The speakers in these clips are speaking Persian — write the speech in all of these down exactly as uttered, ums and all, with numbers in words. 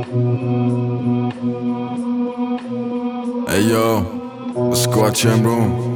Hey yo, squad champ room.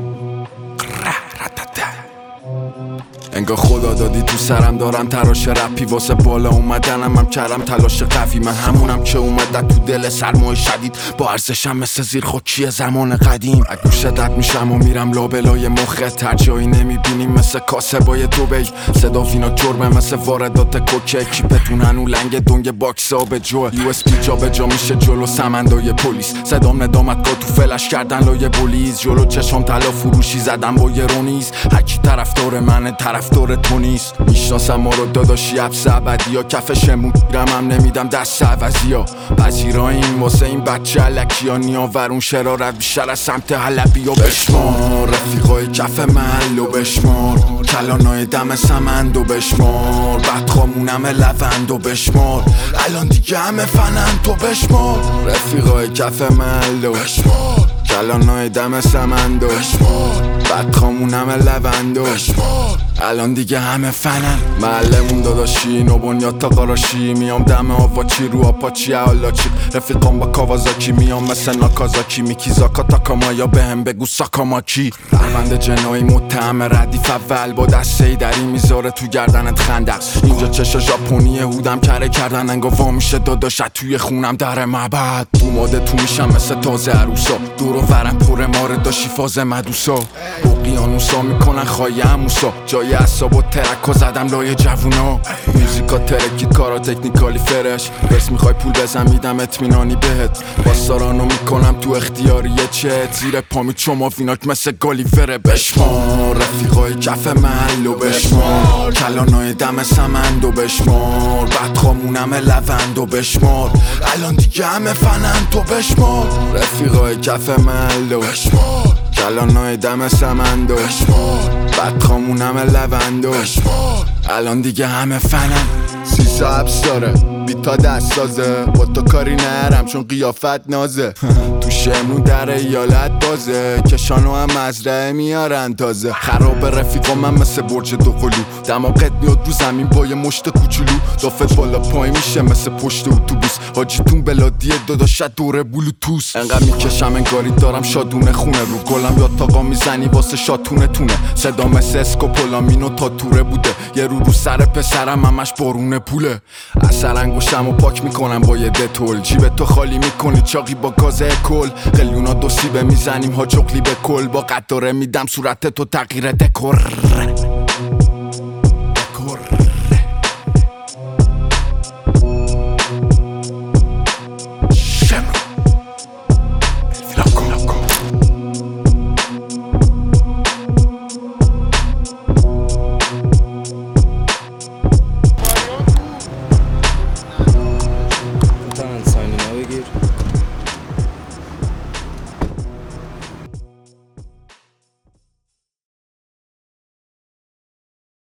انگار خدا دادی تو سرم دارم تراش رپی واسه بالا اومدنم هم کردم تلاش قوی. من همونم که اومد تو دل سرمای شدید با ارزشم مثل زیر خاکی زمان قدیم. از گوشت رد میشم و میرم لابلای مخت، هر جایی نمیبینیم مثل کاسبای دوبی. صدا فینا کرمه مثل واردات کوکه، کیپتون هنو لنگ دنگ باکس آب جوه. یو اس پی جا به جا میشه جلو سمندای پلیس، صدام ندامت کا تو فلش کردن لای بولیز. جلو چشام طلا فروشی زدم با یه رونیز، هرکی طرفدار منه طرفدار تو نیست. میشناسم ما رو داداشی حبس ابدی ها، کف شمونگیرم هم نمیدم دست عوضی ها. پذیراییم واسه این بچه علکی ها، نیاورون شرارت بیشتر از سمت حلبی ها. بشمار رفیقای کف محل و بشمار کلانای دم سمند و بشمار بدخامونم لوند و بشمار الان دیگه همه فنند تو بشمار. رفیقای کف محل و بشمار کلانای دم سمند و بشمار بدخامونم لوند و بشمار الان دیگه همه فنن. محلمون داداشی نو بنیاد تا قراشی، میام دم آواچی رو آپاچی حالاچی. رفیقام با کاوازاکی میام مثل ناکازاکی، میکی زاکا تاکامایا بهم بگو ساکاماکی. پرونده جنایی متهم ردیف اول با دسته دری میذاره تو گردنت خندق. اینجا چشا ژاپنی هودم کره کردن انگا وا میشه داداشت توی خونم در معبد. تو ماده تو میشم مثل تازه عروسا، دور و ورم پر ماره داشی فاز مدوسا. اقیانوسا میکنن خواهی موسا، جای اصاب و ترکا زدم لای جوونا. موزیکا ترکید کارا تکنیکالی فرش، برس میخوای پول بزن میدم اطمینانی بهت. باستارانو میکنم تو اختیاریه چت، زیر پامی چما فیناک مثل گالیوره. بشمار رفیقای کف محل و بشمار کلانای دم سمند و بشمار بدخامونم لوند و بشمار الان دیگه همه فنند تو بشمار. رفیقای کف محل و بشمار کلانای دم سمند و بشمار بدخامونم لوند و بشمار الان دیگه همه فنن. سیسا حبس داره بیتا دست سازه، با تو کاری نرم چون قیافت نازه. تو شمرون در ایالت بازه، کشانو هم مزرعه میارن تازه. خراب رفیقا من مثل برج دو قلو، دماغت میاد رو زمین با یه مشت کوچولو. دافت بالا پای میشه مثل پشت اتوبوس، حاجیتون بلادیه داداشت دوره بلوتوس. انقدر میکشم انگاری دارم شادونه خونه، رو گلم یاد تاقا میزنی واسه شاتونه تونه. صدا مثل اسکوپولامینو تا توره بوده، یه رو رو سر پسرم همش بارونه پوله. اثر انگوشم و پاک میکنم با یه دتول، جیب تو خالی میکنی چاقی با گازه کل. قلیونا دو سیبه میزنیم ها جغلی به کل، با قطاره میدم صورت تو تغییر دکور.